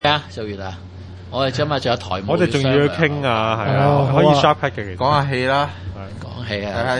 啊，數月啊，我哋今日仲有台務， 我哋仲要傾啊，係啊，可以 sharp cut 嘅。 講下戲啦， 講戲啊。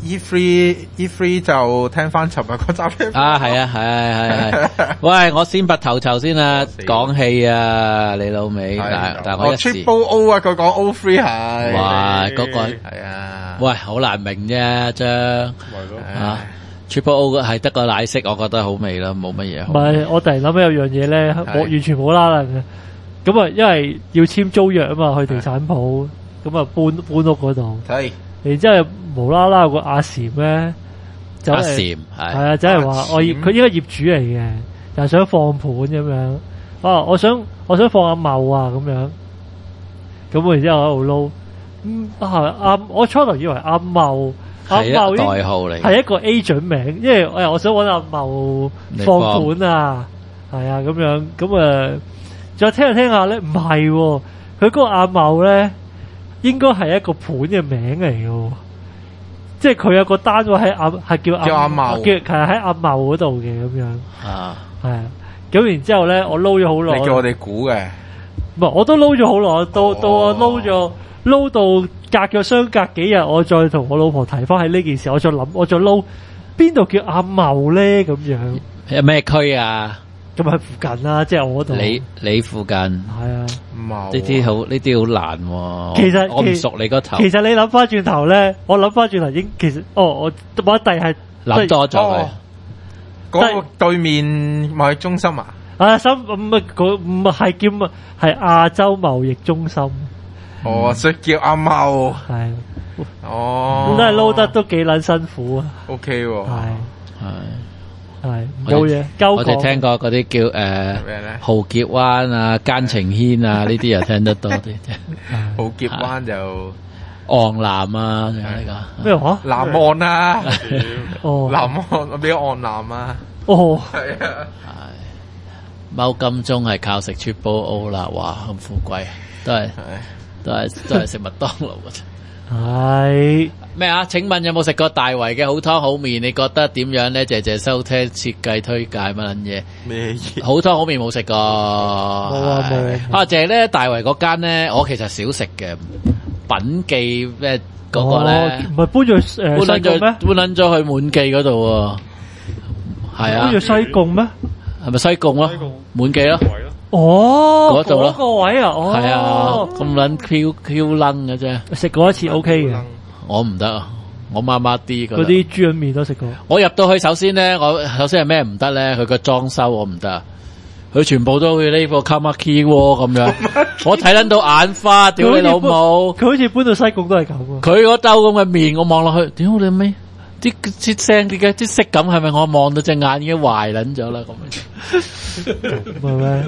E3 就聽翻尋日嗰集啊，係啊，係。喂，我先拔頭籌先啊，講戲啊，你老味。但我一時 Triple O 啊，佢講 O3 係。 哇，嗰個係啊。 喂，好難明啫，張。 係咯。 啊。Triple O 係得個奶色，我覺得好味啦，冇乜嘢。 唔係，我突然諗起有樣嘢咧，我完全冇啦啦嘅。咁啊，因為要簽租約啊嘛，去地產鋪，咁啊搬屋嗰度。 係。然之後無啦啦有個阿禪咧，就阿禪係啊，就係話佢應該業主嚟嘅，又想放盤咁樣。啊，我想放阿茂啊咁樣。咁然之後喺度撈，我初頭以為阿茂。 係一個代號嚟， 係一個 agent 名，因為我想揾阿茂放盤啊，係啊咁樣，咁再聽下聽下咧，唔係，佢嗰個阿茂咧，應該係一個盤嘅名嚟嘅，即係佢有個單位係叫阿茂，叫係喺阿茂嗰度嘅咁樣，係啊，咁然之後咧，我撈咗好耐， 你叫我哋估嘅， 唔係，我都撈咗好耐，到我撈到。隔相隔幾日，我再同我老婆提翻起呢件事，我再撈邊度叫阿茂咧咁樣？ 有咩區啊？ 咁喺附近啦，即係我度。 你附近係啊？ 茂呢啲好難喎。 其實我唔熟你個頭。 其實你諗翻轉頭咧，我諗翻轉頭已經其實我第係諗多咗佢。 嗰個對面貿易中心啊？ 唔係叫係亞洲貿易中心。 所以叫阿茂係，咁都係撈得都幾撚辛苦啊 ！OK 喎， 係冇嘢。 我哋聽過嗰啲叫豪傑灣啊、奸情軒啊呢啲又聽得多啲。 豪傑灣就昂南啊，仲有呢個咩話？ 南岸啊，南岸我俾岸南啊， 係啊， 踎金鐘係靠食 Triple O 啦，哇咁富貴，都係食麥當勞嘅啫。 係咩啊？請問有冇食過大圍嘅好湯好麵？你覺得點樣咧？謝謝收聽設計推介乜撚嘢？ 咩好湯好麵冇食過？冇啊！謝咧大圍嗰間咧，我其實少食嘅。品記咩嗰個咧？ 唔係搬咗西貢咩？ 搬撚咗去滿記嗰度喎。係啊。搬咗西貢咩？ 係咪西貢咯？滿記咯。 嗰度咯， 嗰個位啊， 係啊，咁撚 Q 撚嘅啫。 食過一次 OK 嘅， 我唔得啊，我麻麻啲。 嗰啲豬潤麵都食過。 我入到去首先係咩唔得咧？佢個裝修我唔得，佢全部都好似呢個 Kamaki 咁樣，我睇撚到眼花，屌你老母！ 佢好似搬到西貢都係咁啊！ 佢嗰兜咁嘅麵，我望落去，屌你咩？啲聲啲色感係咪我望到隻眼已經壞撚咗啦？咁係咩？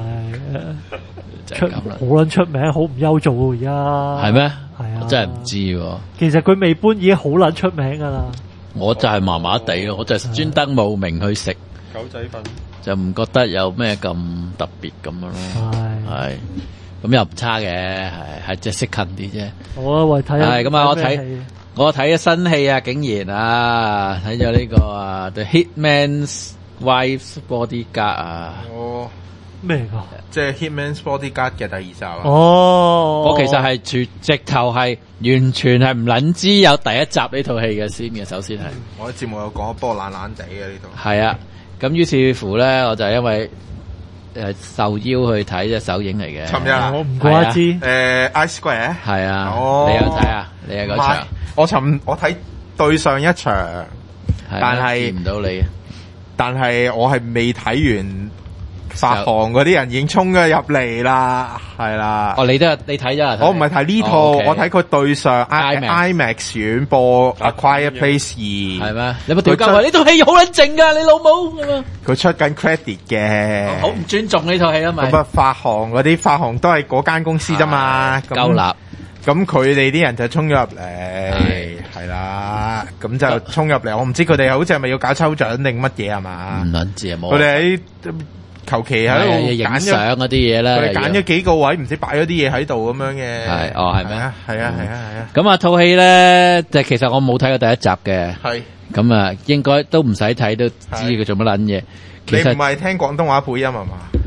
好撚出名，好唔憂做而家。 係咩？ 係啊， 我真係唔知喎。 其實佢未搬已經好撚出名噶啦。 我就係麻麻地咯，我就係專登慕名去食狗仔粉， 就唔覺得有咩咁特別咁樣咯。係咁又唔差嘅，係即係識近啲啫。 我為睇係咁啊！我睇咗新戲啊，竟然啊睇咗呢個啊 The Hitman's Wife's Bodyguard 啊。 咩噶？ 即係 Hitman's Bodyguard 嘅第二集啊。 我其實係直頭係完全係唔撚知有第一集呢套戲嘅先嘅，首先係。 我喺節目有講，不過懶懶地嘅呢度。 係啊，咁於是乎咧，我就因為受邀去睇隻首映嚟嘅。 尋日啊， 我唔怪之。 I Square 係啊，你有睇啊？你係嗰場？ 我睇對上一場，但係見唔到你。 但係我係未睇完，發行嗰啲人已經衝咗入嚟啦，係啦。 哦，你睇咗啊？ 我唔係睇呢套，我睇佢對上 IMAX 院播《A Quiet Place 2》。 係咩？你有冇調教佢？呢套戲好撚靜㗎，你老母。佢出緊 credit 嘅。 好唔尊重呢套戲啊嘛。 咁啊，發行都係嗰間公司啫嘛。 鳩立。 咁佢哋啲人就衝咗入嚟，係啦，咁就衝入嚟。我唔知佢哋好似係咪要搞抽獎定乜嘢係嘛？唔撚知啊，冇。 佢哋喺求其喺度影相嗰啲嘢咧， 佢哋揀咗幾個位，唔知擺咗啲嘢喺度咁樣嘅。 係咩？ 係啊。 咁啊，套戲咧，就其實我冇睇過第一集嘅。 係。 咁啊，應該都唔使睇都知佢做乜撚嘢。 你唔係聽廣東話配音係嘛？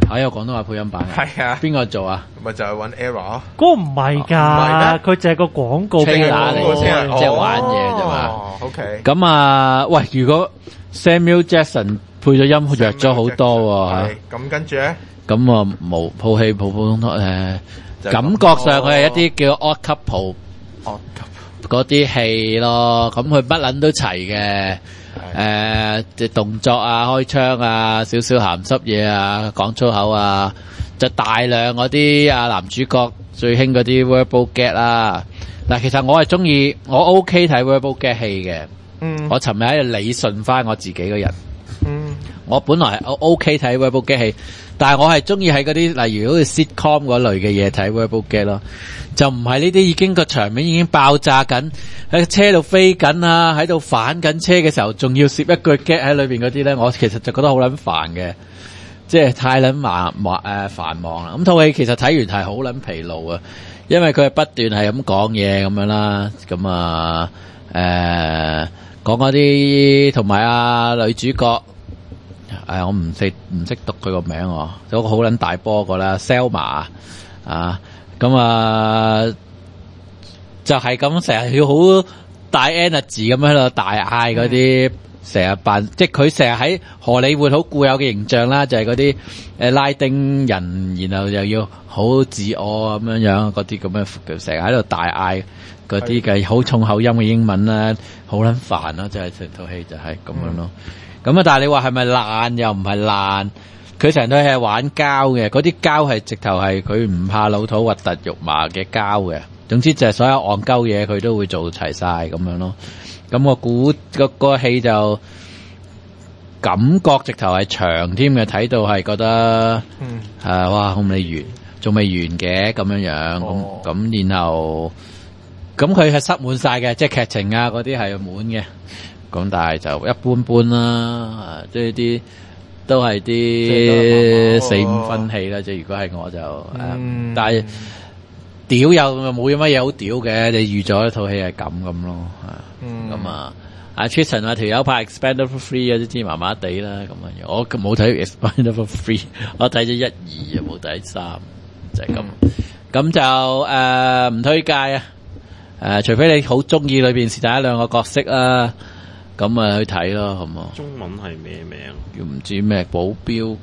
有廣東話配音版嘅， 係啊， 邊個做啊？ 咪就係揾 Error 嗰個唔係唔係㗎， 咩佢就係個廣告吹打嚟廣告先嘅，即係玩嘢啫嘛。 哦，OK。 咁啊，喂，如果 Samuel Jackson 配咗音弱咗好多喎係咁跟住咧， 咁啊冇套戲普普通通就係咁感覺上佢係一啲叫 odd couple 哦嗰啲戲咯，咁佢乜撚都齊嘅。即動作啊、開槍啊、少少鹹濕嘢啊、講粗口啊，就大量嗰啲男主角最興嗰啲 verbal gag 啦。嗱，其實我係中意，我 OK 睇 verbal gag 戲嘅。我尋日喺度理順翻我自己個人。我本來係 OK 睇 verbal gag 戲，但係我係中意喺嗰啲例如好似 sitcom 嗰類嘅嘢睇 verbal gag 咯。就唔係呢啲已經個場面已經爆炸緊，喺車度飛緊啊，喺度反緊車嘅時候，仲要攝一句 gag 喺裏邊嗰啲咧，我其實就覺得好撚煩嘅，即係太撚繁忙啦。咁套戲其實睇完係好撚疲勞啊，因為佢係不斷係咁講嘢咁樣啦，咁啊講嗰啲同埋女主角，我唔識讀佢個名喎，有個好撚大波個啦 ，Selma 啊。咁就係咁成日要好大 energy 咁喺度大嗌嗰啲，成日扮即係佢成日喺荷里活好固有嘅形象啦，就係嗰啲拉丁人，然後又要好自我咁樣嗰啲咁嘅，成日喺度大嗌嗰啲嘅好重口音嘅英文啦，好撚煩咯，就係成套戲就係咁樣咯。咁但係你話係咪爛又唔係爛？佢成套戲係玩膠嘅，嗰啲膠係直頭係佢唔怕老土核突肉麻嘅膠嘅。總之就係所有戇鳩嘢佢都會做齊晒咁樣咯。咁我估個戲就感覺直頭係長添嘅，睇到係覺得哇好未完，仲未完嘅咁樣樣。咁然後咁佢係塞滿晒嘅，即係劇情啊嗰啲係滿嘅。咁但係就一般般啦，即係啲。都係啲4-5分戲啦，即係如果係我就，但係屌又冇乜嘢好屌嘅，你預咗一套戲係咁咯，咁阿 Tristan 話條友拍 Expendables 3嗰啲知麻麻地啦，咁樣我冇睇 Expendables 3，我睇咗1、2啊，冇睇3，就係咁，咁就唔推介啊，除非你好中意裏邊是但一兩個角色啊。咁去睇咯，好冇？ 中文係咩名？ 叫唔知咩保鏢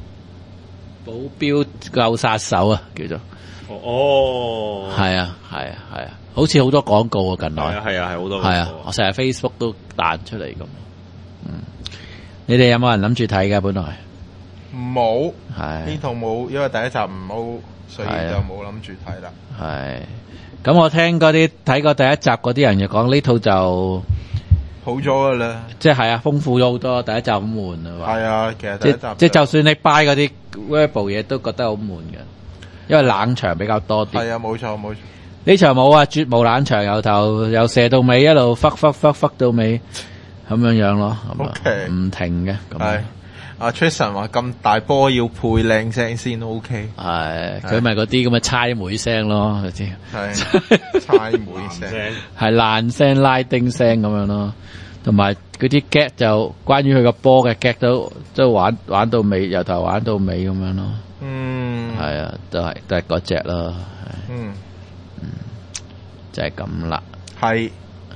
救殺手啊，叫做。 哦。係啊，好似好多廣告啊，近來。 係好多。 係啊，我成日 Facebook 都彈出嚟咁。你哋有冇人諗住睇㗎？本來冇。係。呢套冇，因為第一集唔好，所以就冇諗住睇啦。 係。咁我聽嗰啲睇過第一集嗰啲人就講呢套就。 好咗噶啦， 即係啊，豐富咗好多。第一集好悶啊， 係啊，其實第一集即係就算你 buy 嗰啲 verbal 嘢，都覺得好悶嘅，因為冷場比較多啲。 係啊，冇錯。 呢場冇啊，絕無冷場，由頭由射到尾，一路 fuck 到尾，咁樣咯，咁唔停嘅。 係阿 Tristan 話咁大波要配靚聲先 OK。 係佢咪嗰啲咁嘅猜妹聲咯，嗰啲係猜妹聲， 係爛聲拉丁聲咁樣咯。同埋嗰啲 gag 就關於佢個波嘅 gag 都玩到尾，由頭玩到尾咁樣咯。係啊，都係嗰隻咯。就係咁啦。係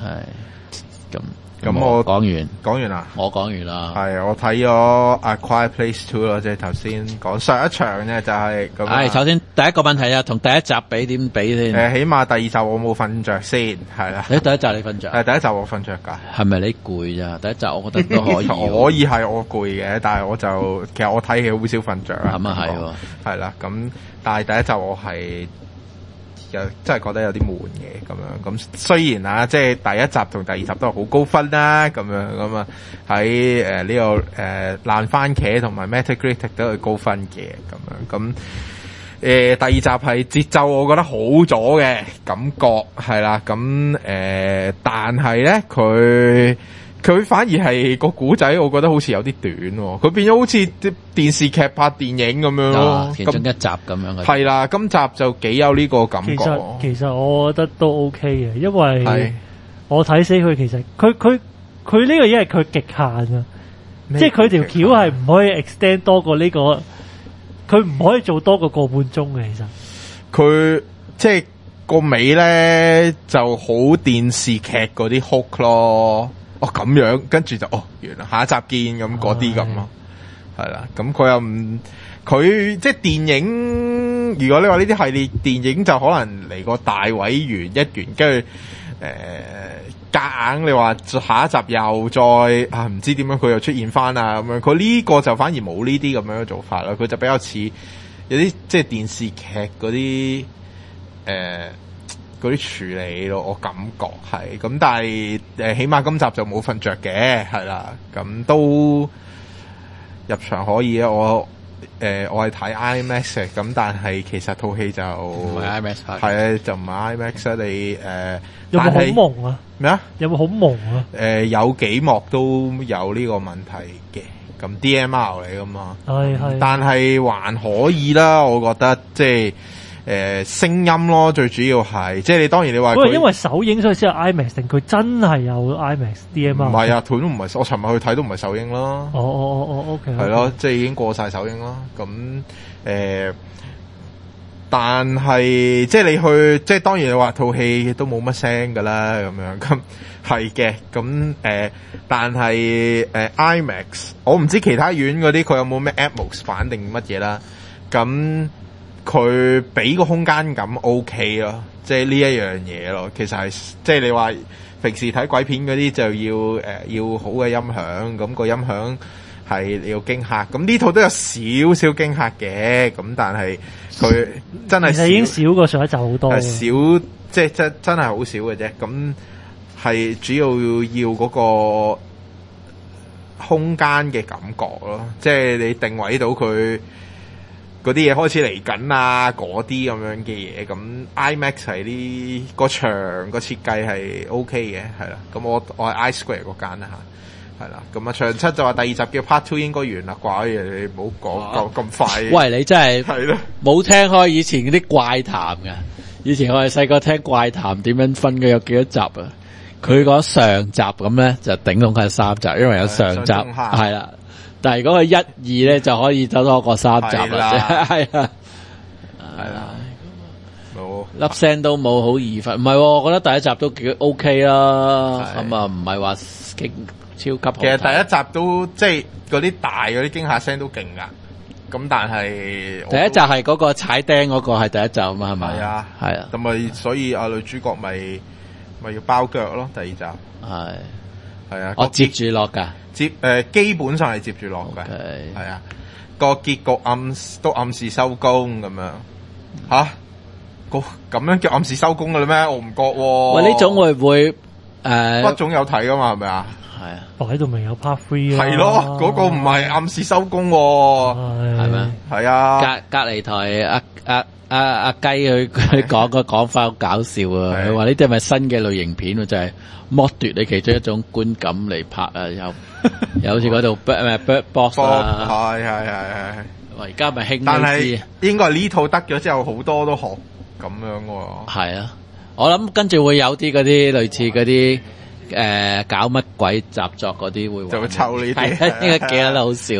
咁我講完啦。我講完啦。係我睇咗 A Quiet Place 2咯，即係頭先講上一場咧就係咁。係首先第一個問題啊，同第一集比點比先？起碼第二集我冇瞓着先，係啦。第一集你瞓着？第一集我瞓着㗎。係咪你攰咋？第一集我覺得都可以。可以係我攰嘅，但係我就其實我睇戲好少瞓着啊。咁啊係喎。係啦，咁但係第一集我係。又真係覺得有啲悶嘅咁樣，咁雖然啊，即係第一集同第二集都係好高分啦，咁樣咁啊喺呢個爛番茄同埋 Metacritic 都係高分嘅咁樣，咁第二集係節奏我覺得好咗嘅感覺係啦，咁但係咧佢反而係個古仔，我覺得好似有啲短喎。佢變咗好似啲電視劇拍電影咁樣咯，其中一集咁樣。係啦，今集就幾有呢個感覺。其實我覺得都 OK 嘅，因為我睇死佢，其實佢呢個嘢係佢極限啊，即係佢條橋係唔可以 extend 多過呢個佢唔可以做多個半鐘嘅，其實佢即係個尾咧就好電視劇嗰啲 hook 咯。哦咁樣，跟住就完啦，下一集見咁嗰啲咁咯，係啦。咁佢又唔，佢即係電影。如果你話呢啲系列電影就可能嚟個大位完一完，跟住夾硬你話下一集又再唔知點樣佢又出現翻啊咁樣。佢呢個就反而冇呢啲咁樣嘅做法啦。佢就比較似有啲即係電視劇嗰啲嗰啲處理咯，我感覺係咁，但係起碼今集就冇瞓着嘅，係啦，咁都入場可以啊。我係睇 IMAX 嘅，咁但係其實套戲就唔係 IMAX 拍， 係就唔係 IMAX 啊。你有冇好蒙啊？ 咩啊？ 有冇好蒙啊？ 有幾幕都有呢個問題嘅，咁 DMR 嚟噶嘛， 係， 但係還可以啦，我覺得即係。聲音咯，最主要係即係你當然你話因為首映所以先有 IMAX 定佢真係有 IMAX DMR？ 唔係啊，佢都唔係，我尋日去睇都唔係首映咯。 OK。 係咯，即係已經過晒首映咯。咁但係即係你去，即係當然你話套戲都冇乜聲㗎啦，咁樣咁係嘅。咁但係IMAX，我唔知其他院嗰啲佢有冇咩 Atmos 版定乜嘢啦。咁佢俾個空間感 OK 咯，即係呢一樣嘢咯。其實係即係你話平時睇鬼片嗰啲就要好嘅音響，咁個音響係你要驚嚇。咁呢套都有少少驚嚇嘅，咁但係佢真係其實已經少過上一集好多。 少即係真係好少嘅啫。咁係主要要嗰個空間嘅感覺咯，即係你定位到佢。嗰啲嘢開始嚟緊啊，嗰啲咁樣嘅嘢，咁 IMAX 係呢個場個設計係 OK 嘅，係啦。咁我係 iSquare 嗰間啦嚇，係啦。咁啊場七就話第二集叫 Part Two 應該完啦啩，你唔好講咁快。 喂，你真係係咯， 冇聽開以前嗰啲怪談㗎。以前我哋細個聽怪談點樣分嘅有幾多集啊？佢講上集咁咧就頂籠係3集，因為有上集係啦。但係如果佢1、2咧就可以走多過3集啦，係啊，係啦，冇粒聲都冇好易分，唔係，我覺得第一集都幾 OK 啦，咁啊唔係話勁超級好。其實第一集都即係嗰啲大嗰啲驚嚇聲都勁噶，咁但係第一集係嗰個踩釘嗰個係第一集啊嘛，係咪？ 係啊， 係啊， 咁咪所以女主角咪要包腳咯，第二集係啊， 我接住落噶。 基本上係接住落嘅，係啊，個結局都暗示收工咁樣吓，咁樣叫暗示收工嘅啦咩？我唔覺喎。 喂，呢種會唔會不總有睇噶嘛？係咪啊？ 係啊， 擺到明有 Part 3 係咯，嗰個唔係暗示收工喎， 係咩？ 係啊， 隔離台阿雞佢講個講法好搞笑啊！佢話呢啲係咪新嘅類型片？就係剝奪你其中一種觀感嚟拍啊！有好似嗰度 Bird Box 啦， 係。 而家咪興但係應該係呢套得咗之後，好多都學咁樣喎。係啊，我諗跟住會有啲嗰啲類似嗰啲搞乜鬼習作嗰啲會就會抽呢啲， 應該幾得好笑。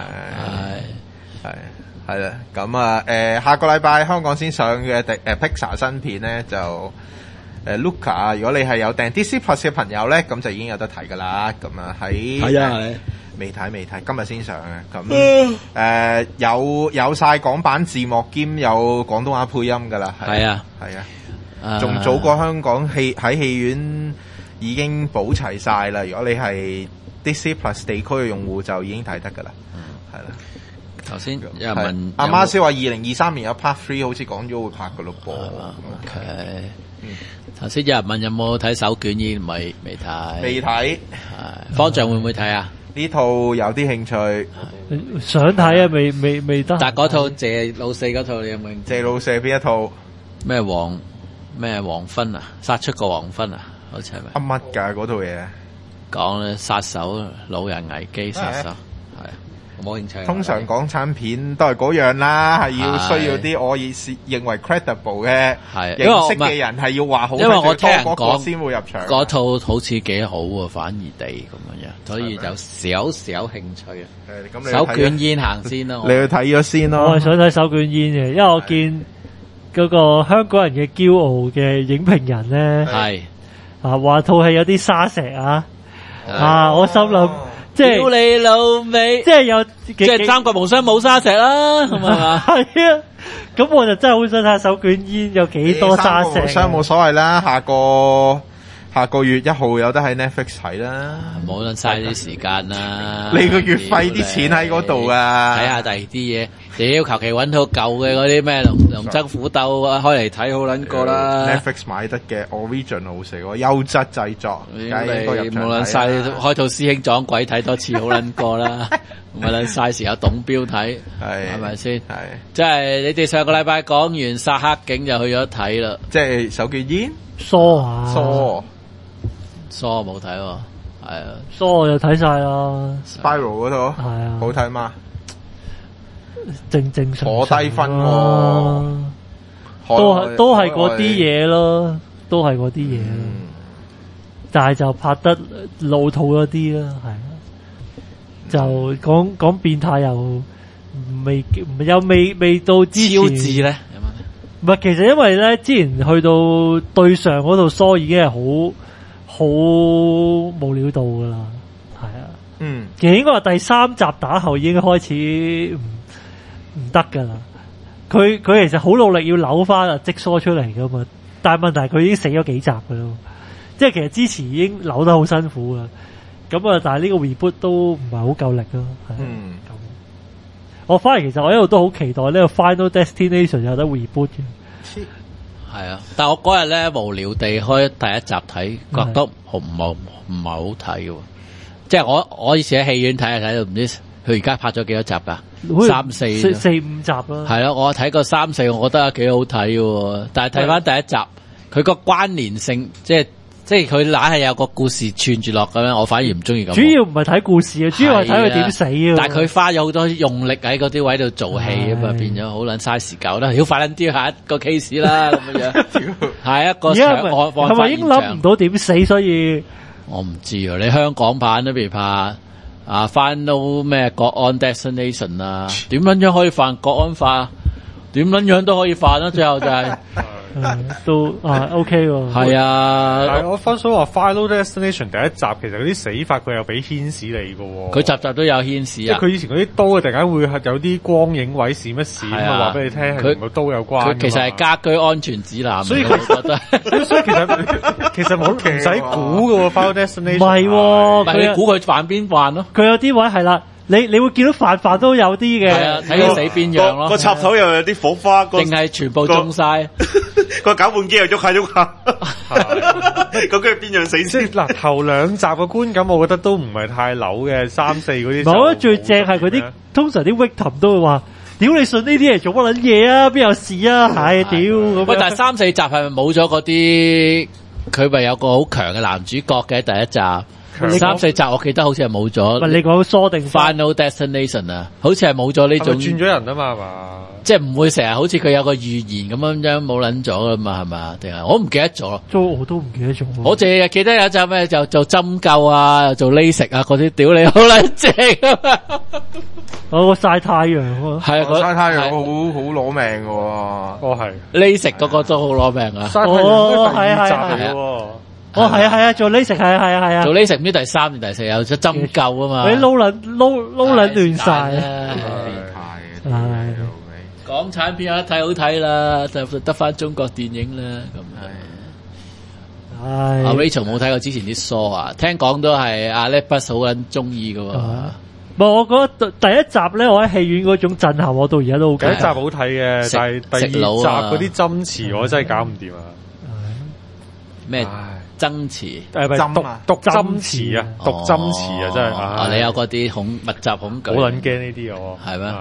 係啦，咁啊，下個禮拜香港先上嘅Pixar 新片咧就Luca， 如果你係有訂 Disney Plus 嘅朋友咧，咁就已經有得睇噶啦。咁啊喺未睇，今日先上嘅。咁有晒港版字幕兼有廣東話配音噶啦。係啊，仲早過香港喺戲院已經補齊晒啦。如果你係 Disney Plus 地區嘅用戶，就已經睇得噶啦。係啦。 頭先有人問阿媽先話2023年有 Part 3，好似講咗會拍噶咯噃。 OK，頭先有人問有冇睇手卷，已經未睇。未睇。方丈會唔會睇啊？呢套有啲興趣， 想睇啊，未得。 但係嗰套謝老四嗰套你有冇興趣？ 謝老四邊一套？ 咩黃昏啊？殺出個黃昏啊？好似係咪？ 乜㗎嗰套嘢？ 講咧殺手老人危機殺手係。 冇興趣。 通常港產片都係嗰樣啦，係要需要啲我認為 credible 嘅認識嘅人係要話好， 因為我聽人講先會入場。 嗰套好似幾好喎，反而地咁樣，所以有少少興趣啊。手捲煙行先啦， 你去睇咗先咯。 我係想睇手捲煙嘅，因為我見嗰個香港人嘅驕傲嘅影評人咧， 係啊話套戲有啲沙石啊，我心諗。即係屌你老味， 即係有即係三國無雙冇沙石啦，係嘛？ 係啊，咁我就真係好想睇手捲煙有幾多沙石。 三國無雙冇所謂啦，下個月1號有得喺 Netflix 睇啦， 冇撚嘥啲時間啦。 你個月費啲錢喺嗰度啊， 睇下第二啲嘢。屌，求其揾套舊嘅嗰啲咩龍爭虎鬥啊，開嚟睇好撚過啦。 Netflix 買得嘅 original 嚟喎，優質製作，梗係應該入場睇啦。 冇撚嘥，開套師兄撞鬼睇多次好撚過啦，唔係撚嘥時有董標睇，係咪先？係，即係你哋上個禮拜講完《殺黑警》就去咗睇啦， 即係手捲煙疏啊， 疏冇睇喎，係啊， 疏我就睇晒啦。 Spiral 嗰套係啊， 好睇嘛？ 正常坐低分喎， 都係嗰啲嘢咯，都係嗰啲嘢咯，但係就拍得老土咗啲啦，係啊，就講變態又未到之前超字咧， 唔係，其實因為咧之前去到對上嗰度疏已經係好冇料到噶啦，係啊，其實應該話第3集打後已經開始唔得噶啦，佢其實好努力要扭翻啊積疏出嚟噶嘛，但係問題佢已經死咗幾集噶咯，即係其實之前已經扭得好辛苦噶，咁啊但係呢個 reboot 都唔係好夠力咯，係咁。我反而其實我一路都好期待呢個 Final Destination 有得 reboot 嘅， 係啊，但係我嗰日咧無聊地開第一集睇，覺得唔係好睇嘅，即係我以前喺戲院睇到唔知佢而家拍咗幾多集噶，3、4、 4、5集啦。 係咯，我睇過3、4，我覺得幾好睇嘅，但係睇翻第一集，佢個關聯性即係佢硬係有個故事串住落咁樣，我反而唔中意咁。 主要唔係睇故事啊，主要係睇佢點死啊。 但係佢花咗好多用力喺嗰啲位度做戲啊嘛，變咗好撚嘥時間啦。要快撚啲下一個 case 啦咁樣。下一個係咪已經諗唔到點死？所以我唔知啊。你香港版都未拍Final 咩國安 Destination 啊？點撚樣可以犯國安法？點撚樣都可以犯啦。最後就係。 都OK 喎， 係啊！但係我分數話 Final Destination 第一集其實嗰啲死法佢又俾牽示你㗎喎， 佢集集都有牽示啊！ 即係佢以前嗰啲刀突然間會有啲光影位閃一閃啊，話俾你聽係同個刀有關。 佢其實係家居安全指南， 所以佢覺得，所以其實冇唔使估㗎喎 Final Destination。 唔係喎， 你估佢犯邊犯咯？ 佢有啲位係啦。你會見到飯都有啲嘅， 係啊，睇佢死邊樣咯。 個插頭又有啲火花， 定係全部中晒個攪拌機又喐下喐下，究竟係邊樣死先？ 嗱，頭2集嘅觀感，我覺得都唔係太扭嘅，3、4嗰啲。 我覺得最正係嗰啲，通常啲 victim 都會話：屌你信呢啲嚟做乜撚嘢啊？邊有事啊？係屌咁。 喂，但係3、4集係咪冇咗嗰啲？佢咪有個好強嘅男主角嘅第一集。3、4集我記得好似係冇咗。 唔係你講疏定 Final Destination 啊，好似係冇咗呢種。 係咪轉咗人啊嘛？係嘛？ 即係唔會成日好似佢有個預言咁樣冇撚咗噶嘛？係嘛？定係我唔記得咗。 我都唔記得咗。 我淨係記得有一集咩就做針灸啊，做 LASIK 啊嗰啲，屌你好撚正啊！ 我曬太陽喎， 係啊，曬太陽好攞命嘅喎。 哦係 LASIK 嗰個都好攞命啊！ 哦係。係啊，做 LASIK 係啊， 做 LASIK 唔知第3定第4有隻針灸啊嘛， 你撈撚亂晒啊！港產片有得睇好睇啦，就得翻中國電影啦咁。阿 Rachel 冇睇過之前啲 Saw 啊，聽講都係阿 Lepus 好撚中意㗎喎。 我覺得第一集咧，我喺戲院嗰種震撼，我到而家都好。 第一集好睇嘅，但係第2集嗰啲針詞我真係搞唔掂啊！ 咩？爭詞讀針詞啊，讀針詞啊，真係你有嗰啲密集恐懼， 好撚驚呢啲啊！ 係咩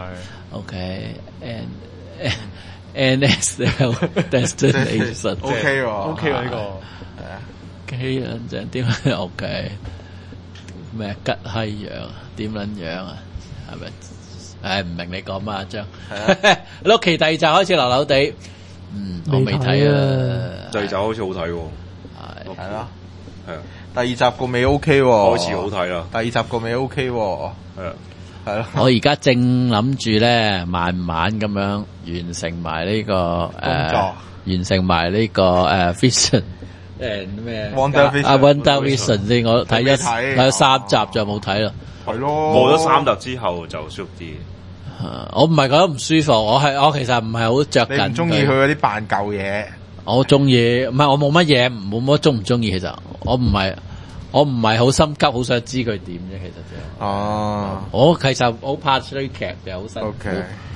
？OK，and Destination OK 喎 ，OK 喎呢個係啊， 幾撚正點？OK 咩吉閪樣點撚樣啊？ 係咪？唔明你講乜阿張係啊 ？Loki 第二集開始流流地，我未睇啊。 第二集好似好睇喎， 係啦。 係啊， 第二集個尾 OK 喎， 開始好睇啦， 第二集個尾 OK 喎， 係啊， 係咯。 我而家正諗住咧，慢慢咁樣完成埋呢個工作完成埋呢個Vision 咩 WandaVision 啊 WandaVision 先，我睇咗睇睇咗3集就冇睇啦。 係咯， 冇咗3集之後就舒服啲。 我唔係覺得唔舒服，我其實唔係好着緊。 你唔中意佢嗰啲扮舊嘢？ 我中意，唔係我冇乜嘢，冇乜中唔中意。其實我唔係好心急，好想知佢點啫。其實就哦， 我其實好怕追劇嘅，好辛苦。 OK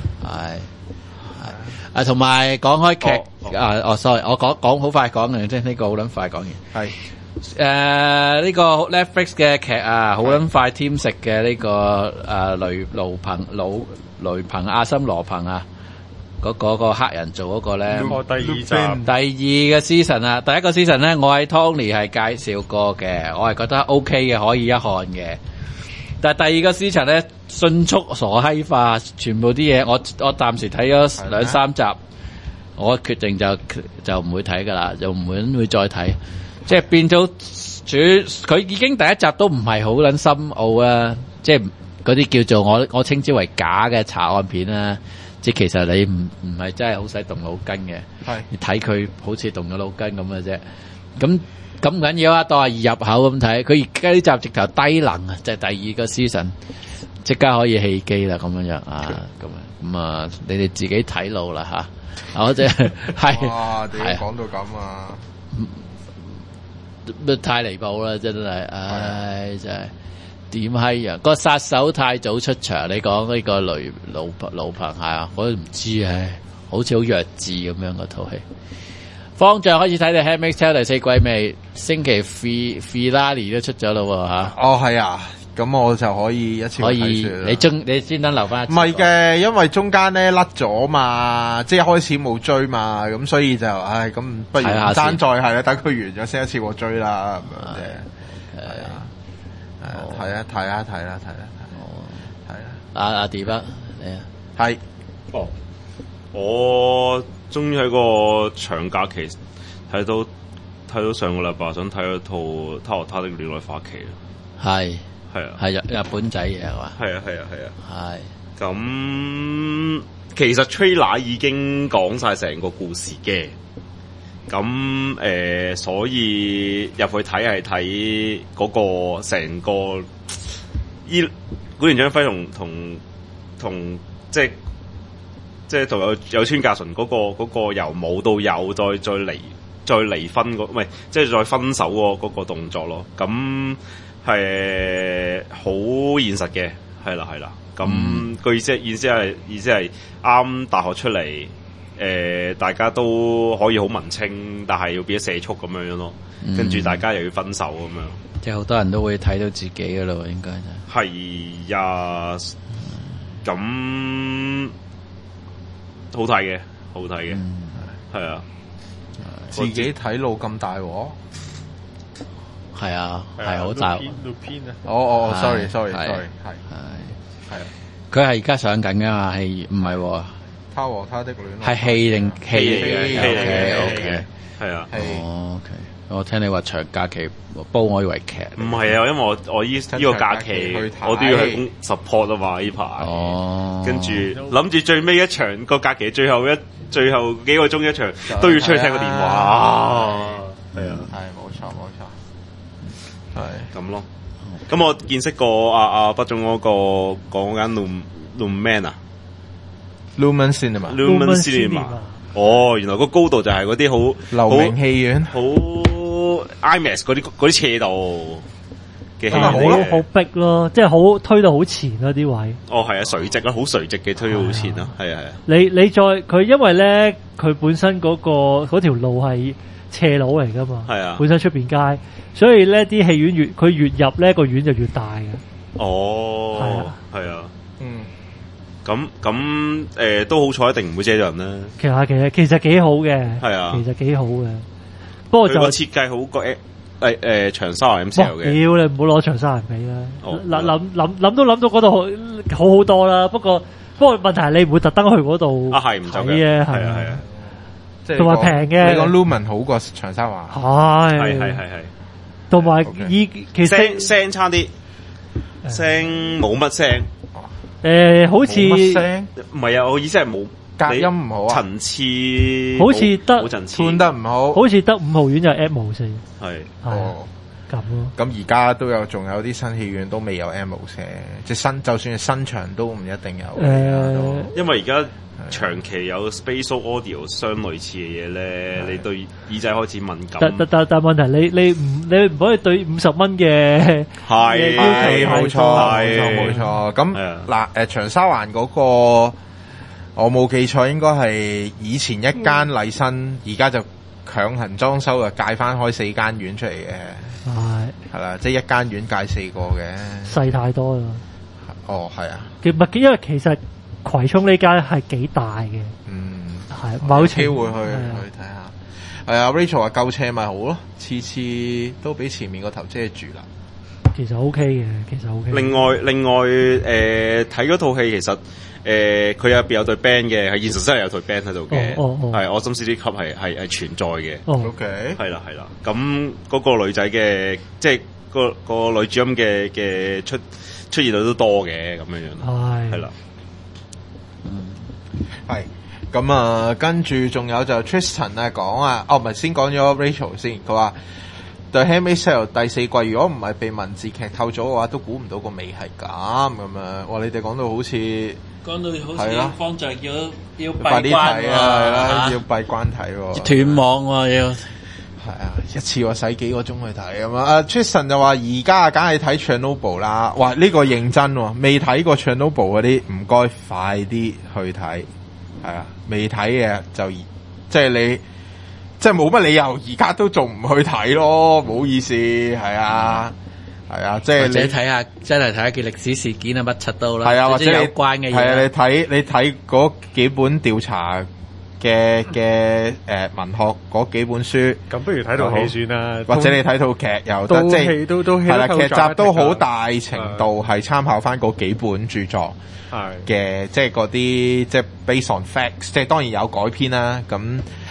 係同埋講開劇哦 sorry，我講好快講嘅，即係呢個好撚快講完。 係呢個 Netflix 嘅劇啊，好撚快添食嘅呢個雷朋阿森羅朋啊，嗰個黑人做嗰個咧。 第二集第二個 season 啊，第一個 season 咧，我喺 Tony 係介紹過嘅，我係覺得 OK 嘅，可以一看嘅。但係第二個 season 咧，迅速傻閪化，全部啲嘢我暫時睇咗2-3集，我決定就唔會睇噶啦，就唔會再睇，即係變咗佢已經第一集都唔係好撚深奧啊，即係嗰啲叫做我稱之為假嘅查案片啦。即係其實你唔係真係好使動腦筋嘅，你睇佢好似動咗腦筋咁嘅啫。咁唔緊要啊，當係易入口咁睇。佢而家呢集直頭低能啊，就係第二個 season，即刻可以棄機啦咁樣啊，咁啊，你哋自己睇路啦嚇。我即係哇！點講到咁啊？ 太離譜啦，真係，唉，真係。點閪啊！個殺手太早出場，你講呢個雷老朋係啊，我都唔知唉，好似好弱智咁樣嗰套戲。方丈開始睇《The Handmaid's Tale》第4季未？星期 finale 都出咗咯嚇。 哦，係啊，咁我就可以一次可以，你先等留翻。 唔係嘅，因為中間咧甩咗嘛，即係一開始冇追嘛，咁所以就唉，咁不如爭再係啦，等佢完咗先一次過追啦咁樣啫。係啊。睇啦，係啦。阿碟啊，你啊， 係。 我終於喺個長假期睇到上個禮拜想睇一套《他和他的戀愛花期》係日本仔嘢係嘛？ 係啊。咁其實 trailer 已經講晒成個故事嘅。咁所以入去睇係睇嗰個成個古田章輝同即係同有村架純嗰個由冇到有再離婚唔係即係再分手嗰個動作咯。咁係好現實嘅，係啦。咁個意思係啱大學出嚟。大家都可以好文青，但係要變咗社畜咁樣咯。跟住大家又要分手咁樣， 即係好多人都會睇到自己噶咯，應該係呀。咁好睇嘅，係啊。 自己睇路咁大喎， 係啊，係好大。 sorry，係啊。 佢係而家上緊噶嘛？係唔係喎？ 他和他的戀愛係戲定戲嚟嘅？OK， 係啊。 OK，我聽你話長假期煲，我以為劇。 唔係啊，因為我呢個假期我都要去 support 啊嘛呢排。哦。跟住諗住最尾一場個假期最後幾個鐘一場都要出去聽個電話。係啊。 係冇錯。係咁咯。咁我見識過阿北總嗰個講緊 Lumen 啊。 Lumen Cinema。 哦，原來個高度就係嗰啲好流明戲院， 好 IMAX 嗰啲斜度嘅戲院，好逼咯，即係好推到好前咯啲位。 哦，係啊，垂直啦，好垂直嘅推到好前啦，係啊。 你再佢因為咧，佢本身嗰條路係斜路嚟噶嘛，係啊，本身出邊街，所以咧啲戲院佢越入咧個院就越大嘅。 哦，係啊。咁都好彩，一定唔會遮人啦。 其實幾好嘅， 係啊， 其實幾好嘅。不過就個設計好長沙灣 MCL 哇！ 嘅。 屌你唔好攞長沙人比啦， 哦諗都諗到嗰度好多啦。不過問題係你唔會特登去嗰度係唔走嘅， 嘅， 係啊， 即係同埋平嘅你講 Lumen 好過長沙灣， 係，同埋 OK 其實聲差啲，聲冇乜聲， 好似冇乜聲， 唔係啊，我意思係冇隔音唔好啊， 層次好似得冇層次， 串得唔好， 好似得5號院就 M 無四， 係哦。 咁咯。 咁而家仲有啲新戲院都未有 M 無聲，即係就算係新場都唔一定有。 因為而家長期有 Spatial Audio 相類似嘅嘢咧，你對耳仔開始敏感。 但問題你唔可以對50蚊嘅係冇錯。咁嗱長沙灣嗰個我冇記錯，應該係以前一間麗新，而家就強行裝修啊，界翻開4間院出嚟嘅。係啦，即係一間院界4個嘅， 細太多啦。 哦，係啊， 因為其實葵涌呢間係幾大嘅，係某機會去睇下。係啊 ，Rachel 話夠斜咪好咯，次次都俾前面個頭遮住啦。 其實 OK 嘅， 另外睇嗰套戲其實佢入邊有隊 band 嘅，係現實真係有隊 band 喺度嘅，係我心思啲級係存在嘅。 OK， 係啦，咁嗰個女仔嘅即係個女主音嘅出現率都多嘅咁樣樣，係啦， 係咁啊，跟住仲有就 Tristan 啊講啊，唔係先講咗 Rachel 先，佢話The Handmaid's Tale 第4季如果唔係被文字劇透咗嘅話，都估唔到個尾係咁啊！哇，你哋講到好似方丈要閉關啊，係啦，要閉關睇喎， 斷網喎要。 係啊，一次我使幾個鐘去睇咁啊！Tristan 就話而家梗係睇 Chernobyl 啦，哇！呢個認真喎，未睇過 Chernobyl 嗰啲唔該快啲去睇，係啊，未睇嘅就即係你。即係冇乜理由，而家都仲唔去睇咯，唔好意思，係啊，即係你睇下，真係睇下件歷史事件啊，乜柒都啦， 係啊，或者有關嘅嘢， 係啊，你睇嗰幾本調查嘅文學嗰幾本書， 咁不如睇套戲算啦， 或者你睇套劇又得，即係都係啦，劇集都好大程度係參考翻嗰幾本著作嘅，即係嗰啲即係 based on facts，即係當然有改編啦，咁。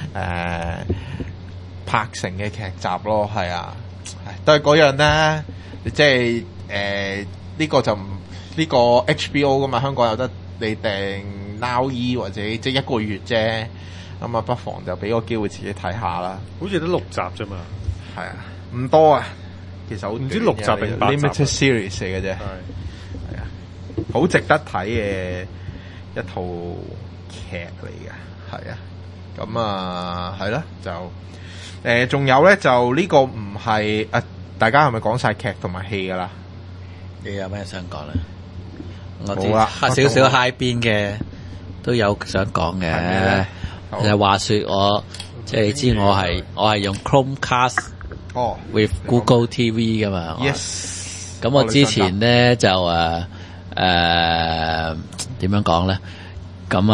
拍成嘅劇集咯，係啊，都係嗰樣啦。即係呢個就唔呢個 HBO 噶嘛，香港有得你訂 Now E 或者即係1個月啫。咁啊，不妨就俾個機會自己睇下啦。 好似得6集啫嘛， 係啊，唔多啊，其實好唔知6集定8集 Limited Series 嚟嘅啫，係啊，好值得睇嘅一套劇嚟嘅，係啊。咁啊，係啦，就仲有咧，就呢個唔係大家係咪講晒劇同埋戲噶啦？ 你有咩想講咧？我知少少 high 邊嘅都有想講嘅。就話說我即係你知我係用 Chromecast with Google TV 噶嘛。 Yes。 咁我之前咧就點樣講咧？咁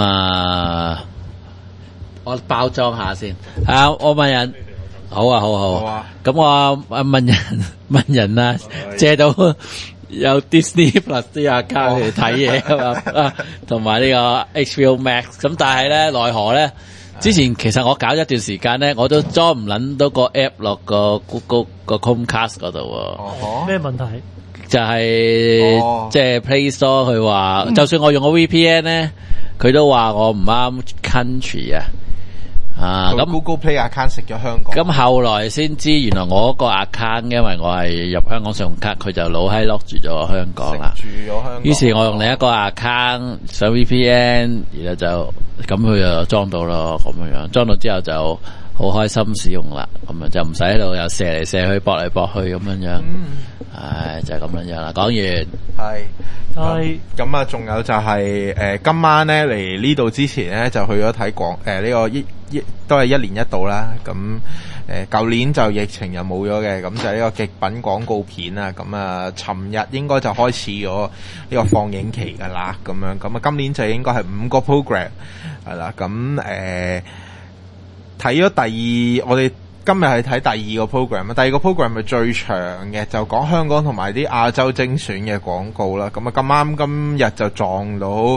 我包裝下先。我問人，好啊。咁我問人啊，借到有 Disney Plus 啲 account 嚟睇嘢啊嘛，同埋呢個 HBO Max。咁但係咧，奈何咧，之前其實我搞一段時間咧，我都裝唔撚到個 app 落個 Google 個 Chromecast 嗰度喎。 咩問題？ 就係即係 Play Store 佢話，就算我用個 VPN 咧，佢都話我唔啱 country 啊。咁 Google Play account 食咗香港。 咁後來先知，原來我個 account 因為我係入香港信用卡，佢就老閪 lock 住咗香港啦。 住咗香港。於是我用另一個 account 上 VPN，然後就咁佢就裝到咯，咁樣裝到之後就好開心使用啦，咁樣就唔使喺度又射嚟射去、搏嚟搏去咁樣。就係咁樣啦。講完。 係咁啊，仲有就係今晚咧嚟呢度之前咧就去咗睇呢個都係1年1度啦。咁舊年就疫情又冇咗嘅，咁就係呢個極品廣告片啊。咁啊，尋日應該就開始咗呢個放映期噶啦。咁啊，今年就應該係5個 program 係啦。咁睇咗我哋今日係睇第二個 program 啊，第二個 program 係最長嘅，就講香港同埋啲亞洲精選嘅廣告啦。咁啊咁啱今日就撞到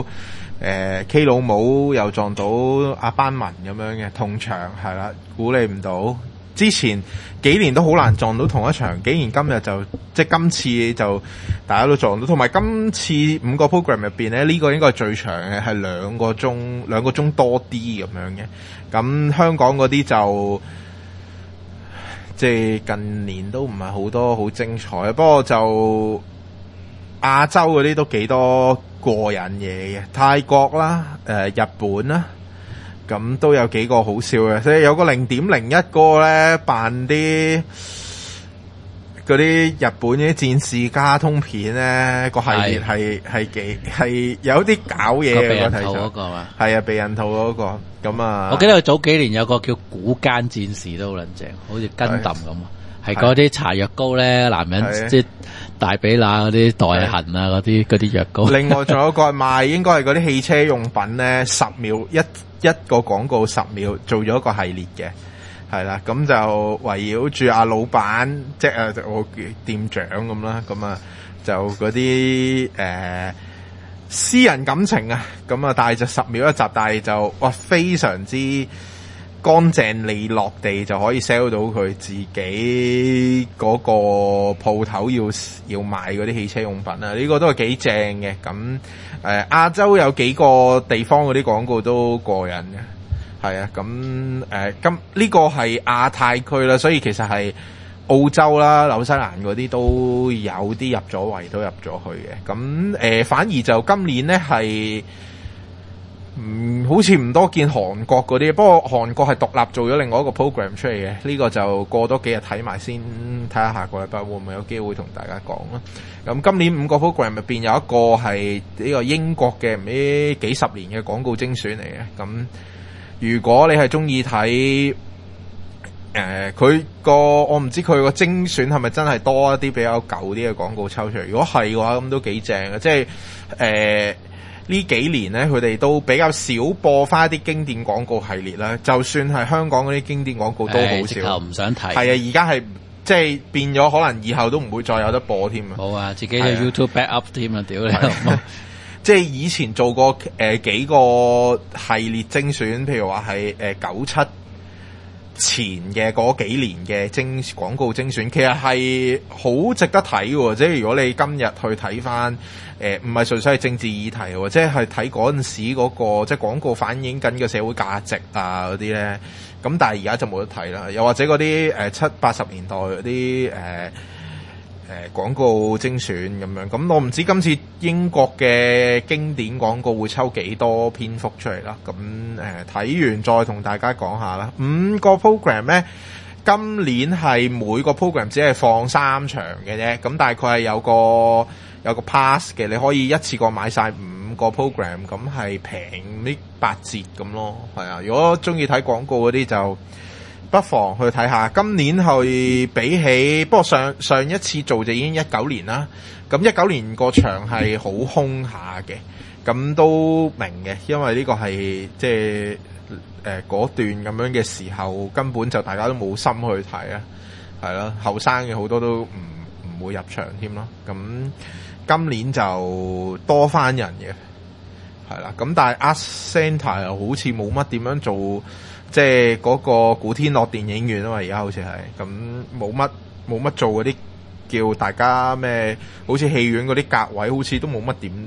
K 老母，又撞到阿班文咁樣嘅同場，係啦，估你唔到。之前幾年都好難撞到同一場，竟然今日就即係今次就大家都撞到，同埋今次5個 program 入邊咧，呢個應該係最長嘅，係2個鐘多啲咁樣嘅。咁香港嗰啲就即係近年都唔係好多好精彩，不過就亞洲嗰啲都幾多過癮嘢嘅，泰國啦、日本啦。咁都有幾個好笑嘅，所以有個0.01個咧扮啲嗰啲日本啲戰士卡通片咧，個系列係有啲搞嘢嘅，我睇咗嗰個嘛， 係啊，避孕套嗰個咁啊。 我記得佢早幾年有個叫古間戰士都好撚正，好似跟揼咁，係嗰啲搽藥膏咧，男人即係大髀乸嗰啲代痕啊，嗰啲藥膏。另外仲有個賣應該係嗰啲汽車用品咧，10秒一個廣告10秒做咗一個系列嘅，係啦，咁就圍繞住阿老闆，即係我店長咁啦，咁啊就嗰啲私人感情啊，咁啊但係就10秒一集，但係就哇非常之乾淨利落地就可以 sell 到佢自己嗰個鋪頭要賣嗰啲汽車用品啊，呢個都係幾正嘅。咁亞洲有幾個地方嗰啲廣告都過癮嘅，係啊。咁呢個係亞太區啦，所以其實係澳洲啦、紐西蘭嗰啲都有啲入咗圍，都入咗去嘅。咁反而就今年咧係好似唔多見韓國嗰啲，不過韓國係獨立做咗另外一個 program 出嚟嘅，呢個就過多幾日睇埋先，睇下下個禮拜會唔會有機會同大家講啦。咁今年5個 program 入邊有一個係呢個英國嘅唔知幾十年嘅廣告精選嚟嘅。咁如果你係中意睇佢個我唔知佢個精選係咪真係多一啲比較舊啲嘅廣告抽出嚟，如果係嘅話咁都幾正嘅，即係呢幾年咧，佢哋都比較少播翻一啲經典廣告系列啦。就算係香港嗰啲經典廣告都好少， 唔想睇。 係啊，而家係即係變咗，可能以後都唔會再有得播添啊。 好啊，自己嘅 YouTube back up 添啊，屌你！ 即係以前做過幾個系列精選，譬如話係97前嘅嗰幾年嘅廣告精選，其實係好值得睇喎。即係如果你今日去睇翻，唔係純粹係政治議題喎，即係睇嗰陣時嗰個即係廣告反映緊嘅社會價值啊嗰啲咧。咁但係而家就冇得睇啦。又或者嗰啲70、80年代嗰啲廣告精選咁樣。咁我唔知今次英國嘅經典廣告會抽幾多篇幅出嚟啦。咁睇完再同大家講下啦。5個 program 咧，今年係每個 program 只係放3場嘅啫。咁大概係有個 pass 嘅，你可以一次過買晒5個 program， 咁係平呢8折咁咯。係啊，如果中意睇廣告嗰啲就不妨去睇下。今年去比起，不過上一次做就已經19年啦。咁19年個場係好空下嘅，咁都明嘅，因為呢個係即係嗰段咁樣嘅時候，根本就大家都冇心去睇啊。係啦，後生嘅好多都唔會入場添咯。咁今年就多翻人嘅，係啦。咁但係 Art Centre 又好似冇乜點樣做，即係嗰個古天樂電影院啊嘛，而家好似係咁冇乜做嗰啲叫大家咩，好似戲院嗰啲格位，好似都冇乜點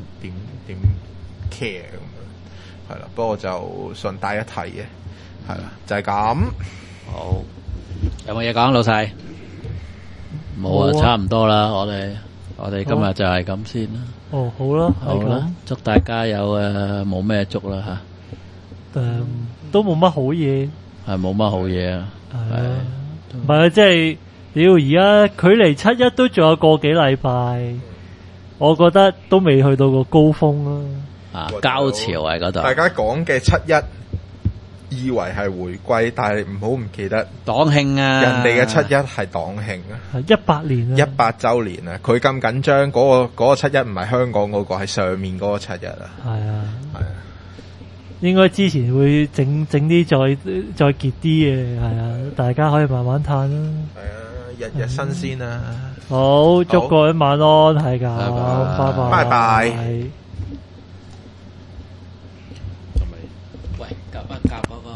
care 咁樣，係啦。不過就順帶一提嘅，係啦，就係咁。 好，有冇嘢講，老細？冇啊，差唔多啦，我哋今日就係咁先啦。 哦，好啦， 好啦，祝大家有冇咩祝啦吓。 都冇乜好嘢， 係冇乜好嘢啊。 唔係啊，即係屌而家距離7-1都仲有個幾禮拜，我覺得都未去到個高峰啦。 交潮喺嗰度。 大家講嘅7-1，以為係回歸，但係唔好唔記得黨慶啊！ 人哋嘅7-1係黨慶啊 ，100年啊 ，100週年啊！佢咁緊張，嗰個7-1唔係香港嗰個，係上面嗰個7-1啊。 係啊， 係啊。 應該之前會整啲再結啲嘅，係啊，大家可以慢慢嘆啦。 係啊，日日新鮮啊！ 好，祝各位晚安，係咁，拜拜， 拜拜。 喂，夾嗰個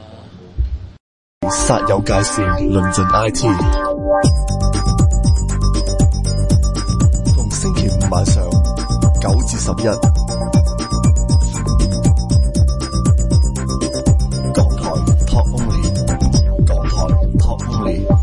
煞有介事，論盡 IT。逢星期五晚上9至11，港台 Talk Only，港台 Talk Only。